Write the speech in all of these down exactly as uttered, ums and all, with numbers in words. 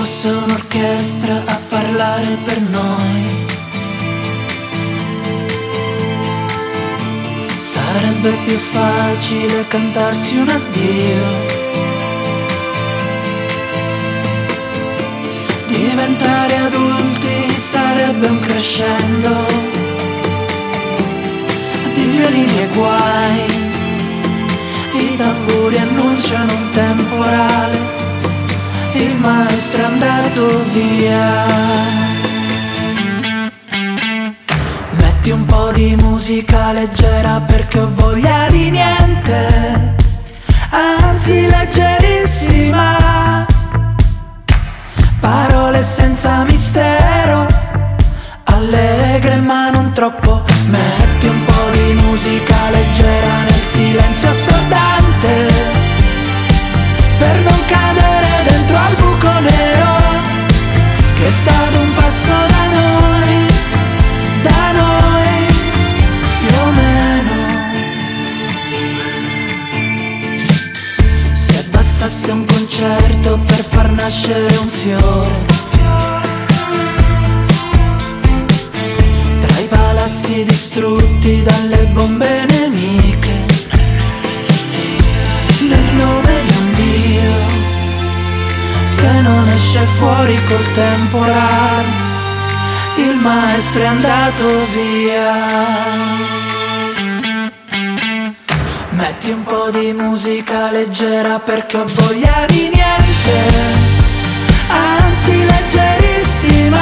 fosse un'orchestra a parlare per noi, sarebbe più facile cantarsi un addio. Diventare adulti sarebbe un crescendo di violini e guai. I tamburi annunciano un temporale, il maestro è andato via. Metti un po' di musica leggera perché ho voglia di niente, anzi leggerissima. Parole senza mistero, allegre ma non troppo. Metti un po' di musica leggera nel silenzio assordante, per non cadere dentro al buco nero che è stato un passo da noi, da noi, più o meno. Se bastasse un concerto per far nascere un fiore, tra i palazzi distrutti dalle bombe nemiche, nel nome di un Dio che non esce fuori col temporale, il maestro è andato via. Metti un po' di musica leggera perché ho voglia di niente, anzi leggerissima.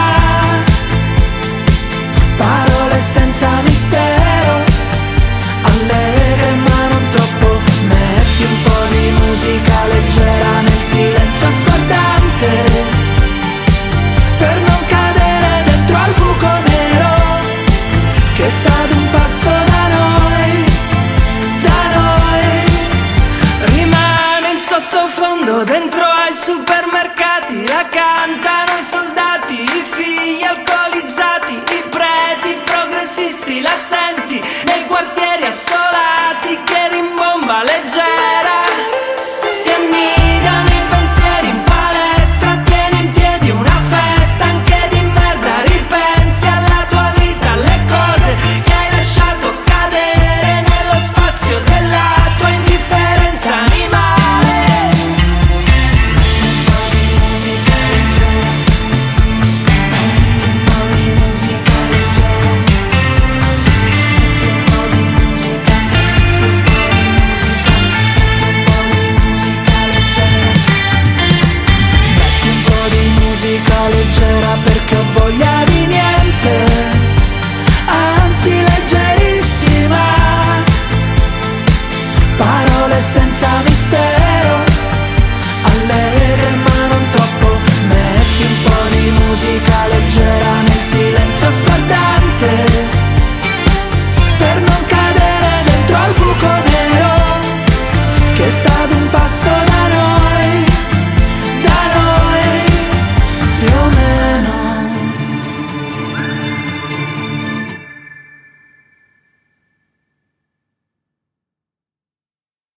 Parole senza mistero, allegre ma non troppo. Metti un po' di musica leggera nel silenzio assordante, per non cadere dentro al buco nero che è stato un passo da noi, da noi. Rimane in sottofondo dentro ai supermercati, la cantano i soldati, i figli alcolizzati, i preti progressisti, la senti nei quartieri assolati che rimbomba leggera. Si annidano i pensieri in palestra, tieni in piedi una festa anche di merda. Ripensi alla tua vita, alle cose che hai lasciato cadere nello spazio della tua indifferenza animale. Metti un po' di musica leggera, metti un po' di musica leggera, metti un po' di musica, metti un po' di musica, metti un po' di musica leggera. Metti un po' di musica leggera perché ho voglia di niente, anzi leggerissima. Parole senza mistero, allegre ma non troppo. Metti un po' di musica leggera nel silenzio assordante, per non cadere dentro al buco nero che è stato un passo